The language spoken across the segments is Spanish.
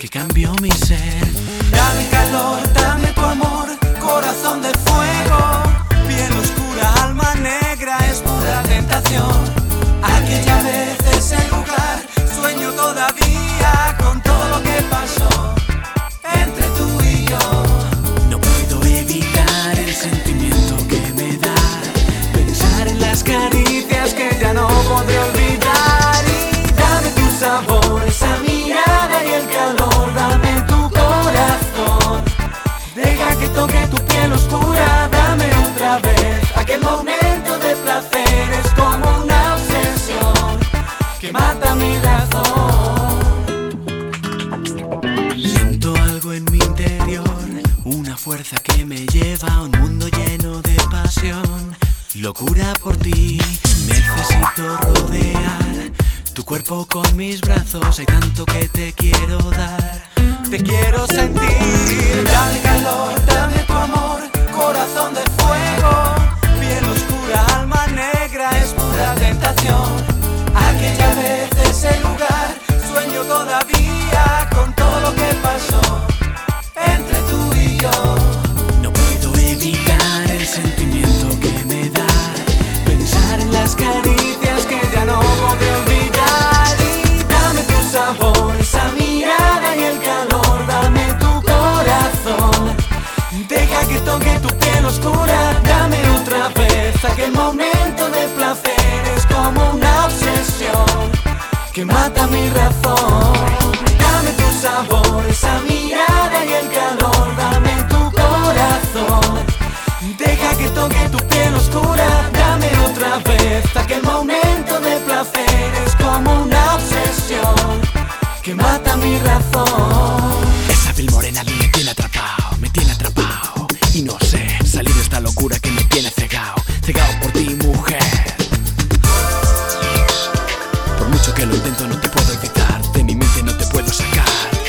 que cambió mi ser. Dame calor, dame tu amor, corazón de fuego, piel oscura, alma negra, es pura tentación. Aquella vez, ese lugar, sueño todavía con todo lo que pasó entre tú y yo. No puedo evitar el sentimiento que me da pensar en las caricias que ya no podré olvidar. Y dame tu sabor, esa mirada y el calor, dame tu corazón. Deja que toque tu piel oscura, dame otra vez aquel momento de placer. Es como una obsesión que mata mi razón. Siento algo en mi interior, una fuerza que me lleva a un mundo lleno de pasión. Locura por ti, necesito rodear tu cuerpo con mis brazos. Hay tanto que te quiero dar, Te quiero sentir. Dame calor, dame tu amor, corazón de fuego, piel oscura, alma negra, es pura tentación. Aquella vez, ese lugar, sueño todavía con todo lo que pasó entre tú y yo. no puedo evitar el sentimiento que me da pensar en las caricias que ya no podré olvidar. Y dame tu sabor, esa mirada y el calor, dame tu corazón. Deja que toque tu piel oscura, dame otra vez aquel momento de placer. Es como una obsesión que mata mi razón. Dame tu sabor, esa mirada y el calor, dame tu corazón. Deja que toque tu piel oscura, dame otra vez aquel momento de placer. Es como una obsesión que mata mi razón. Esa piel morena a mí me tiene atrapado y no sé salir de esta locura que me tiene cegado por ti, mujer. Por mucho que lo intento no te puedo evitar, de mi mente no te puedo sacar.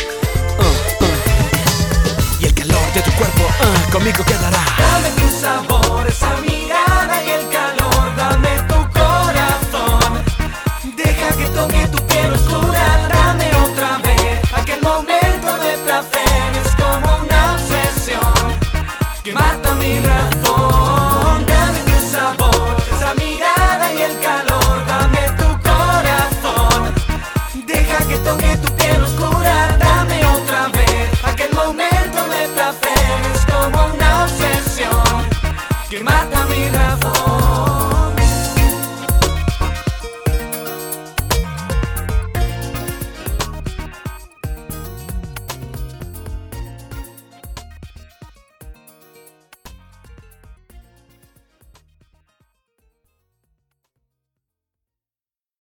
Y el calor de tu cuerpo conmigo quedará. Dame tu sabor, esa mirada y el calor, dame tu corazón. Deja que toque tu piel oscura, dame otra vez aquel momento de placer. Es como una obsesión que mata mi razón. Dame tu sabor, esa mirada y el calor, dame tu corazón. Deja que toque tu piel oscura, dame otra vez aquel momento de placer. Es como una obsesión que mata mi razón.